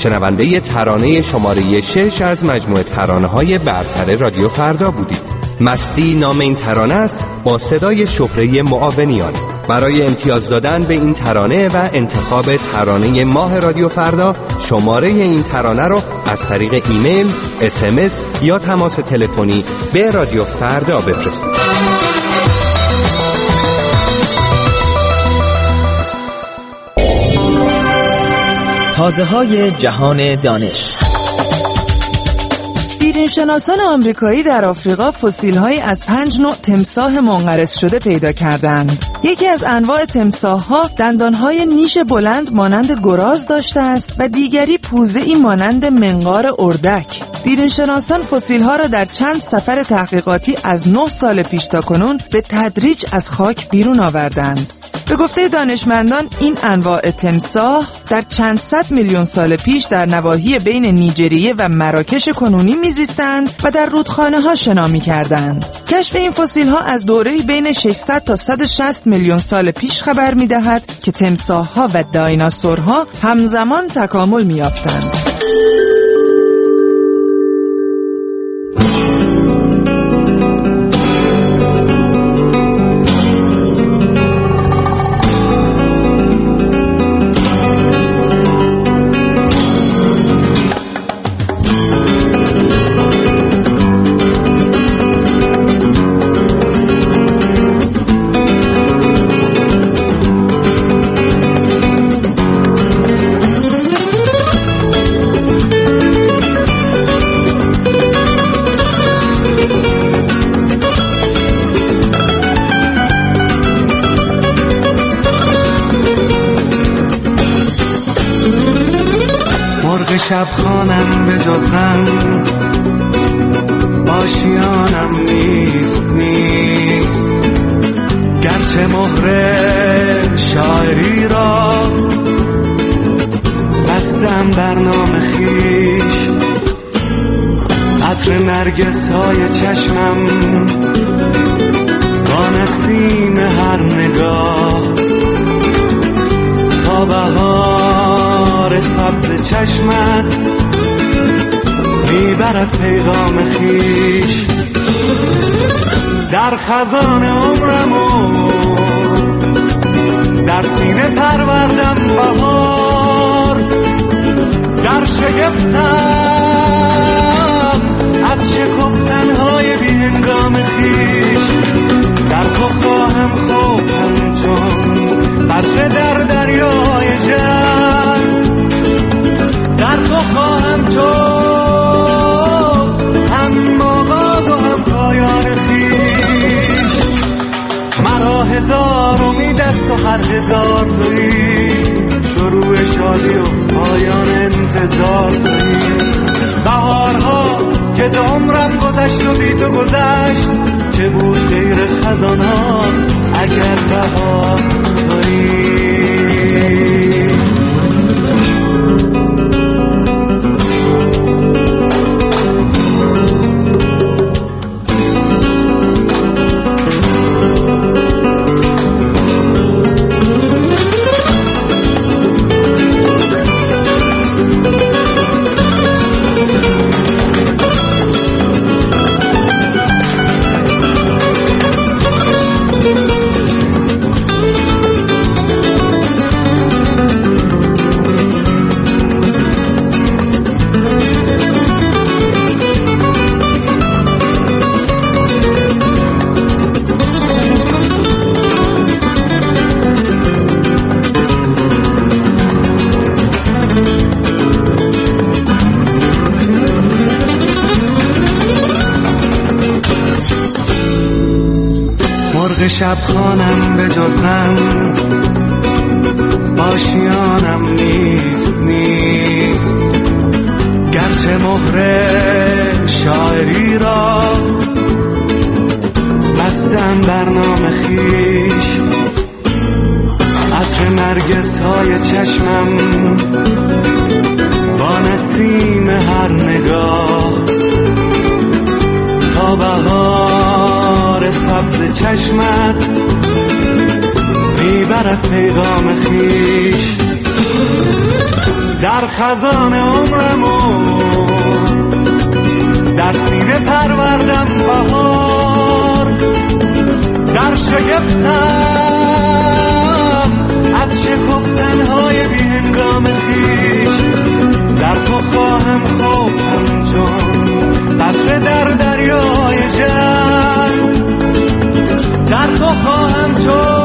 شنونده ترانه شماره شش از مجموعه ترانه‌های برتر رادیو فردا بودید. مستی نام این ترانه است با صدای شهره معاونیان. برای امتیاز دادن به این ترانه و انتخاب ترانه ماه رادیو فردا شماره این ترانه رو از طریق ایمیل، اس ام اس یا تماس تلفنی به رادیو فردا بفرستید. تازه‌های جهان دانش. دیرینشناسان آمریکایی در آفریقا فسیل‌هایی از پنج نوع تمساح منقرض شده پیدا کردند. یکی از انواع تمساح‌ها دندان‌های نیش بلند مانند گراز داشته است و دیگری پوزه‌ای مانند منقار اردک. دیرینشناسان فسیل‌ها را در چند سفر تحقیقاتی از نه سال پیش تا کنون به تدریج از خاک بیرون آوردند. به گفته دانشمندان این انواع تمساح در چند صد میلیون سال پیش در نواحی بین نیجریه و مراکش کنونی میزیستند و در رودخانه‌ها شنا می‌کردند. کشف این فسیل‌ها از دوره‌ای بین ششصد تا صد و شصت میلیون سال پیش خبر می‌دهد که تمساح‌ها و دایناسورها همزمان تکامل می‌یافتند. شب خانم به جز غم آشیانم نیست نیست، گرچه مهر شاعری را بستم بر نام خیش. عطر نرگس های چشمم با نسیم هر نگاه تا بهار سبز چشمت میبرد پیغام خیش. در خزان عمرمو در سینه پروردم بهار، در شگفتم از شکفتنهای بی هنگام خیش. در تو خواهم خوفم چون قطره در دریای جنگ، در تو خواهم توست هم آغاز و هم پایان خیش. مرا هزار امید است و هر هزار تویی، شروع شادی و پایان انتظار تویی. بهارها که ز عمرم گذشت و بی تو گذشت، چه بود غیر خزانات اگر بهار تویی. شب خانم به جز غم آشیانم نیست نیست، گرچه مهر شاعری را بستم بر نام خیش. عطر نرگس های چشمم با نسیم هر نگاه تا بهار سبز چشمت میبرد پیغام خیش. در خزان عمرمو در سینه پروردم بهار، در شگفتم از شکفتنهای بی هنگام خویش، در تو خواهم خفتم چون قطره در دریای جنگ، در تو خواهم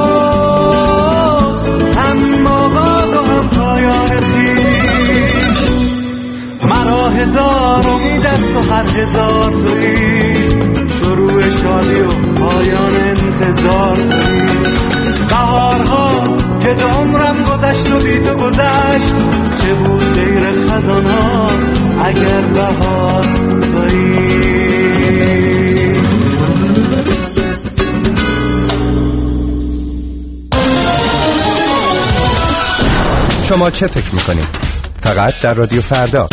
جست هم آغاز و هم پایان خویش. مرا هزار امید است و هر هزار تویی، شروع شادی و پایان انتظار تویی. بهارها که ز عمرم گذشت و بی تو گذشت، چه بود غیر خزانها اگر بهار تویی. شما چه فکر میکنید؟ فقط در رادیو فردا.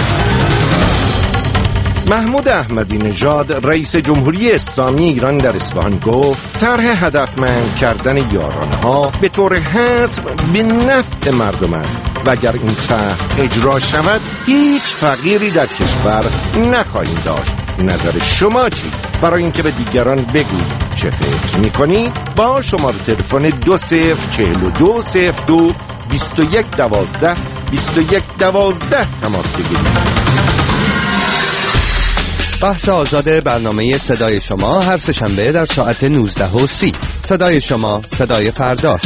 محمود احمدی نژاد رئیس جمهوری اسلامی ایران در اصفهان گفت طرح هدفمند کردن یارانها به طور حتم به نفع مردم است و اگر این طرح اجرا شود هیچ فقیری در کشور نخواهیم داشت. نظر شما چیست؟ برای اینکه به دیگران بگویید چه فکر میکنید با شماره تلفن دو صفر چهل و دو صفر دو بیست و یک دوازده بیست و یک دوازده تماس بگیرید. بحث آزاد برنامه صدای شما هر سه‌شنبه در ساعت نوزده و سی. صدای شما، صدای فردا.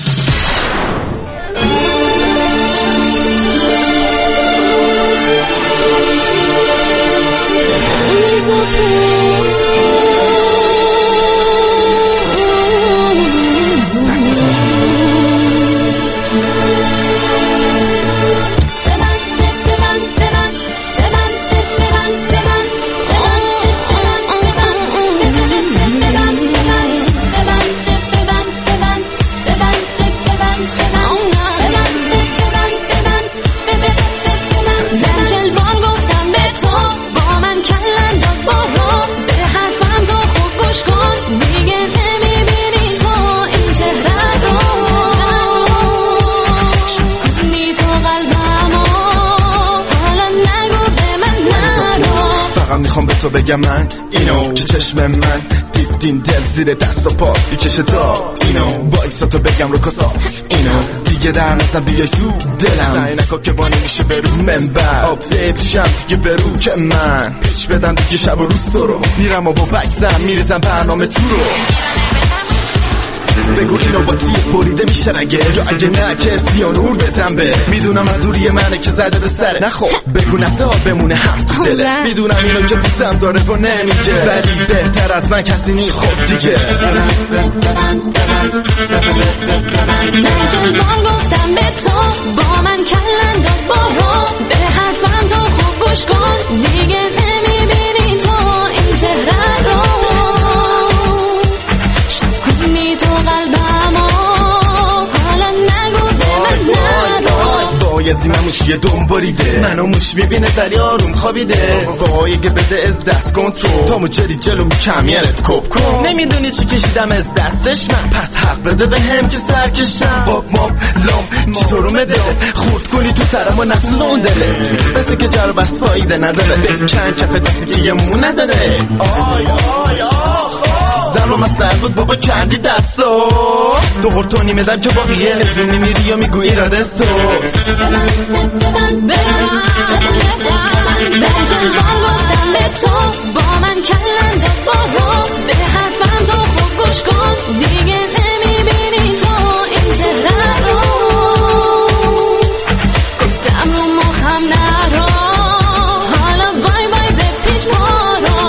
میخوام به تو بگم من اینو که چشم من دیدین دل زیر دست و پا بیکشه داد اینو با ایکساتو بگم رو کسا اینو دیگه در نزن بیای تو دلم سعی نکن که با نمیشه برو منبر آپدیت شم دیگه برو که من پیچ بدم دیگه شب و روز تو رو میرم و با بکسم میرزم برنامه تو رو بگو اینو با تیه بریده میشه نگه یا اگه نه که سیانور بتم به میدونم از دوری منه که زده به سره نخو بگو نسا بمونه هفت تو دله میدونم اینو که دوستم داره و نمیگه ولی بهتر از من کسی نی خود دیگه من جلوان گفتم به تو با من کلنداز برو به حرفم تو خوب گوش کن دیگه نمیبینی تو این چهره رو شکنی تو قلبمو حالا نگو به من نرو بایزی من موشیه دم بریده منو موش میبینه ولی آروم خوابیده وای که بده از دست کنترل تامو جری جلو کمیرت کپ کن نمیدونی چی کشیدم از دستش من پس حق بده به هم که سرکشم باب ماب لام چی تو رو مده خورد کنی تو سرم و نتلون دله بسه که جر بس فایده نداره بکن کف دستی که یه مو نداره آی آی آخ زن و مسئل بود بابا کندی دستو دو هرتونی میدم که باقیه نزونی میری یا میگو ایراده سوز من جلوان گفتم به تو با من کلنداز برو به حرفم تو خوب گوش کن دیگه نمیبینی تو این چهره رو گفتم رو مخم نرو حالا بای بای به پیچ مارو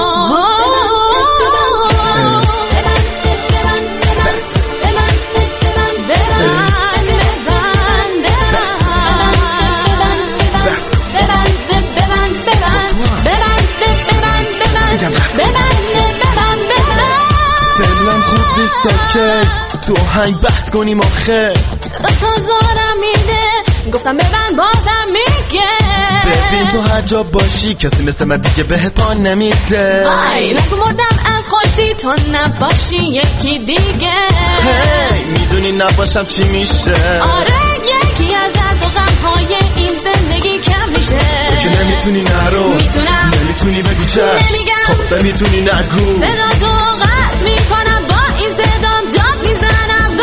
که تو هنگ بس کنیم آخه صدا تا زارم میده گفتم ببند بازم میگه ببین تو هر جا باشی کسی مثل من دیگه بهت پا نمیده آی نگو مردم از خوشی تو نباشی یکی دیگه هی میدونی نباشم چی میشه آره یکی از درد و غمهای این زندگی کم میشه. تو که نمیتونی نرو، میتونم، نمیتونی بگی چشم، نمیگم، خب نمیتونی نگو. صدا تو قطع میکنم، با این صدام داد میزنم.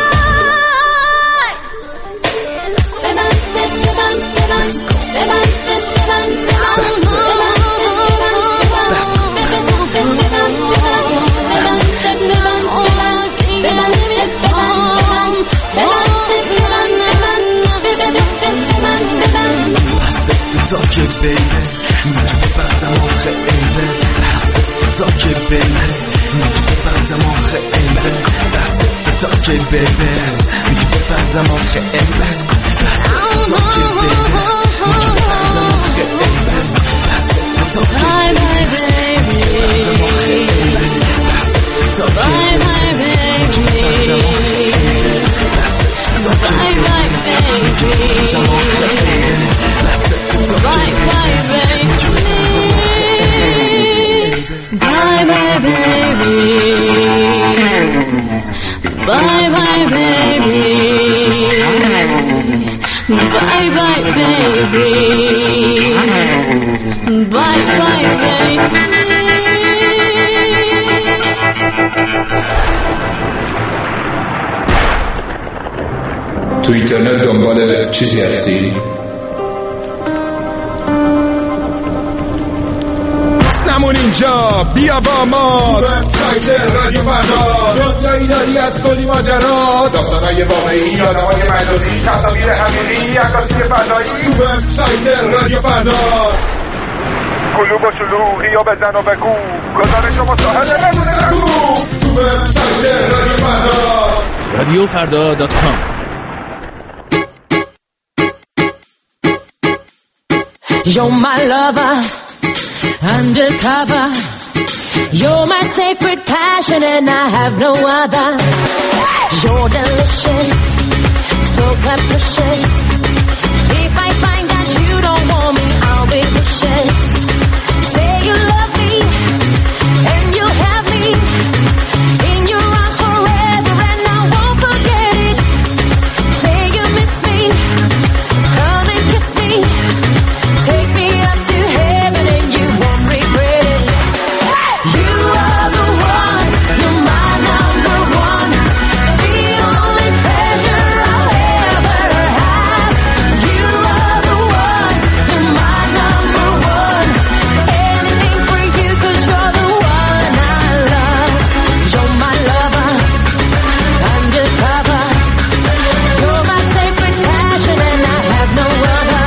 وای ببند ببند ببند ببند ببند تا که بیبه میگه ببندم آخه ایبه، دست تا که بیبه میگه ببندم آخه ایبه، دست تا که بیبه میگه ببندم آخه ایبه، دست تا که بیبه میگه ببندم آخه ایبه، دست تا که بیبه میگه ببندم آخه ایبه، دست تا که بیبه میگه ببندم آخه ایبه، دست تا که بیبه میگه ببندم آخه ایبه. Bye bye baby, bye bye baby, bye bye baby, bye bye baby, bye bye baby. تو اینترنت دنبال چیزی هستی؟ نمون اینجا، بیا با ما وبسایت رادیو فردا. دنیایی داری از کلی ماجرا، داستانای واقعی، آدمای مجازی، تصاویر حقیقی، عکاسی فضایی. تو وبسایت رادیو فردا کلوب و شلوغی و بزن و بگو، گزارش و مصاحبه بدون تو وبسایت رادیو فردا، رادیو فردا دات کام. You're my lover, undercover. You're my sacred passion and I have no other. You're delicious, so capricious. If I find that you don't want me, I'll be vicious. Say you love me and you'll have me in your arms forever and I won't forget it. Say you miss me, come and kiss me. Take me up to heaven and you won't regret it. You are the one, you're my number one, the only treasure I'll ever have. You are the one, you're my number one, anything for you 'cause you're the one I love. You're my lover, undercover. You're my sacred passion and I have no other.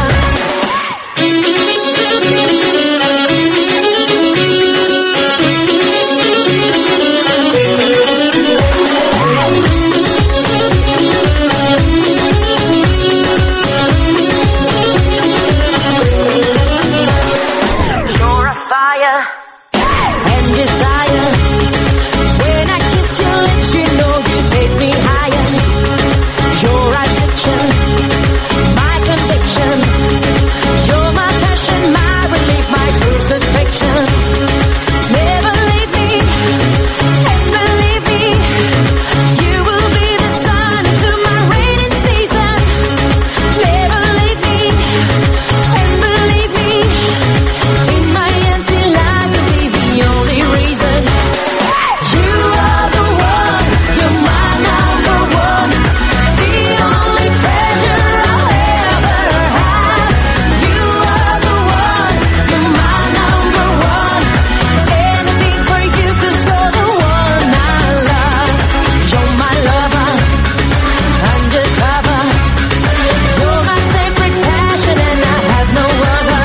You're a fire and desire. When I kiss your lips, you know you take me higher. Your addiction, my conviction. You're my passion, my relief, my crucifixion. Never leave me, and believe me, you will be the sun into my raining season. Never leave me, and believe me, in my empty life you'll be the only reason. You are the one, you're my number one, the only treasure I'll ever have. You are the one, you're my number one, anything for you 'cause you're the one I love. You're my lover, undercover. You're my sacred passion and I have no other.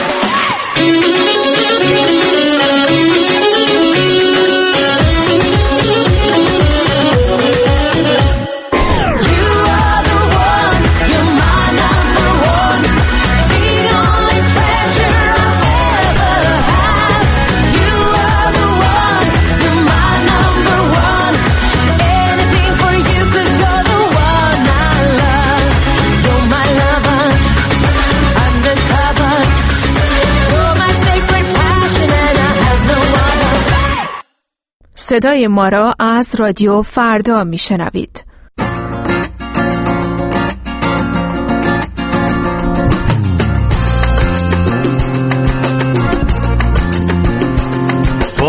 You are the one, you're my number one, the only treasure I'll ever have. You are the one, you're my number one, anything for you 'cause you're the one I love. You're my lover, undercover. You're my sacred passion and I have no other. صدای ما را از رادیو فردا میشنوید.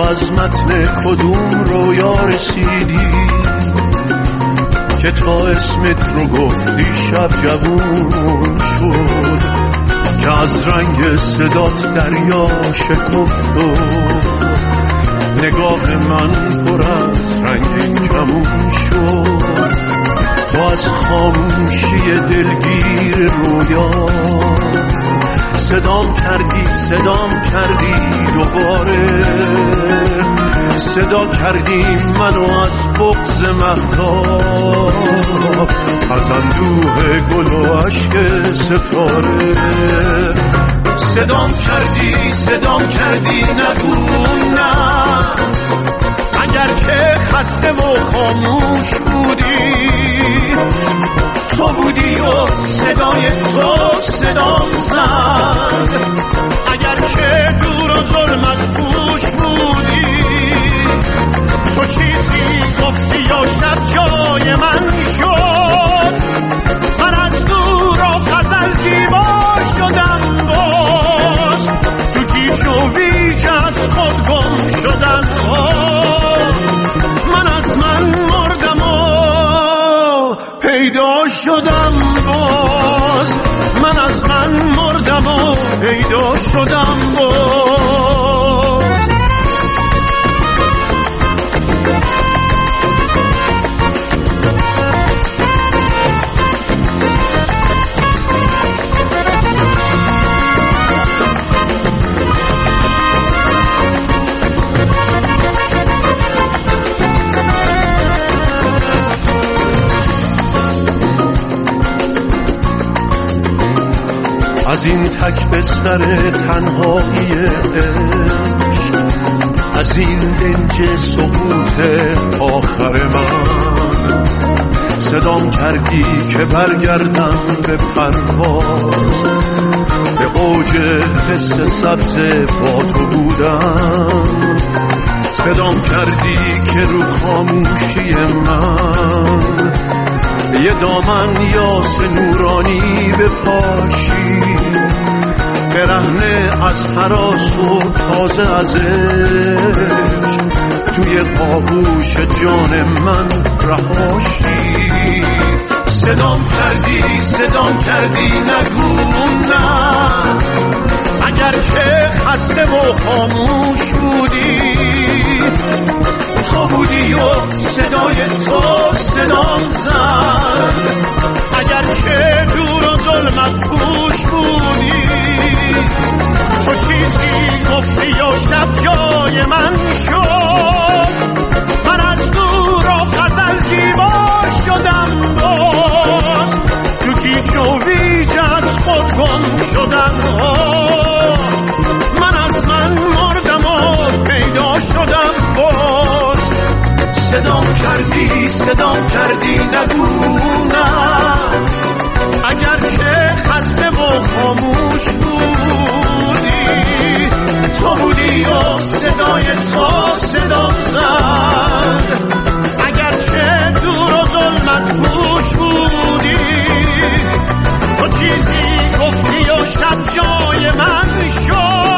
از متن کدوم رویا رسیدی که تا اسمت رو گفتی شب جوون شد، که از رنگ صدات دریا شکفت و نگاه من پر از رنگ کمون شد. تو از خاموشی دلگیر رویا صدام کردی صدام کردی دوباره، صدا کردی منو از بغض مهتاب، از اندوه گل و عشق ستاره. صدام کردی صدام کردی نگو نه، اگر که خسته و خاموش بودی، تو بودی و صدای تو صدام زد. اگر که دور و ظلمت پوش بودی، تو چیزی گفتی یا شب جای من شد. من از دور و غزل زیبا شدم، باز تو گیج و ویج از خود گم شدم. من از من مردم و پیدا شدم، باز من از من مردم و پیدا شدم باز. از این تک بستر تنهایی عشق، از این دنج سقوط آخر من، صدام کردی که برگردم به پرواز، به اوج حس سبز با تو بودم. صدام کردی که رو خاموشی من یه دامن یاس نورانی بپاشی، برهنه از هراس و تازه از عشق توی آغوش جان من رهاشی. صدام کردی صدام کردی نگو نه، اگر که خسته و خاموش بودی، تو بودی و صدای تو صدام زد. اگر که دور و ظلمت پوش بودی، تو چیزی گفتی و شب جای من شد. من از دور و غزل زیبا شدم، باز تو گیج و ویج از خود گم شدم. من از من مردم و پیدا شدم باز. صدام کردی صدام کردی نگو نه، اگر که خسته و خاموش بود،